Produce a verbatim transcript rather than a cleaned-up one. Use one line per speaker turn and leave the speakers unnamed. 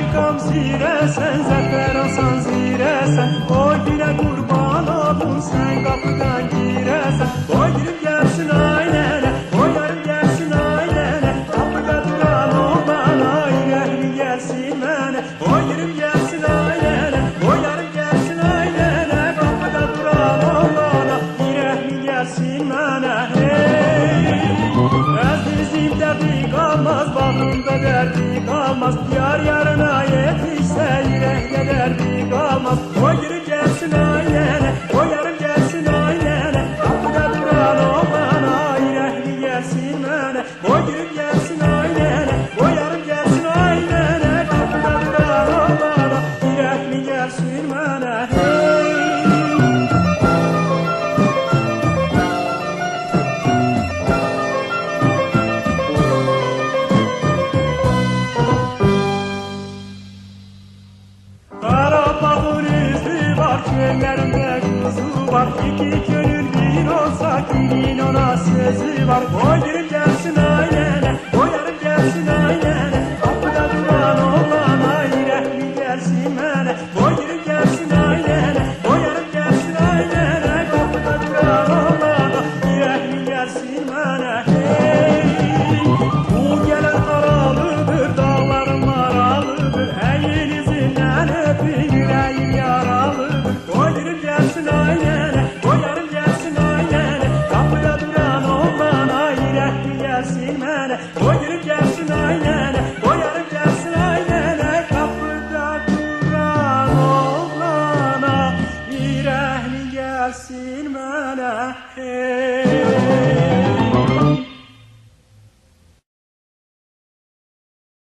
kam zirə sən, zəfər asan zirə sən. Oy dilə qurban olun sən, qapıdan girəsən. Oy girib gəlsin ay nənə, oy yarım gəlsin ay nənə. Qapıda duran oğlan ay rəhmi gəlsin mənə. Oy girib gəlsin ay nənə, oy yarım gəlsin ay nənə. Qapıda duran oğlan ay rəhmi gəlsin mənə. Əzizim dərdi qalmaz, bağrımda dərdi qalmaz. Yar yarına yetişsə ürəkdə dərdi qalmaz. Oy girib gəlsin ay nənə, oy yarım gəlsin ay nənə. Qapıda duran oğlan ay rəhmi gəlsin mənə. Oy girib gəlsin ay nənə, oy yarım gəlsin ay nənə. Qapıda duran oğlan ay rəhmi gəlsin mənə. Gönlümdə kuzu var, iki gönül bir olsa kimin ona sözü var. Oy girib gəlsin ay nənə, oy yarım gəlsin ay nənə. Qapıda duran oğlan ay rəhmi gəlsin mənə. Oy girib gəlsin ay nənə, oy yarım gəlsin ay nənə. Qapıda duran oğlan ay rəhmi gəlsin mənə. Bu gələn aralıdır, dağlarım aralıdır. Əyinizdən öpün, ürəyim yaralıdır. Oy girib gəlsin ay nənə, oy yarım gəlsin ay nənə. Qapıda duran oğlan ay rəhmi gəlsin mənə. Oy girib gəlsin ay nənə, oy yarım gəlsin ay nənə. Qapıda duran oğlana rəhmi gəlsin mənə. Hey.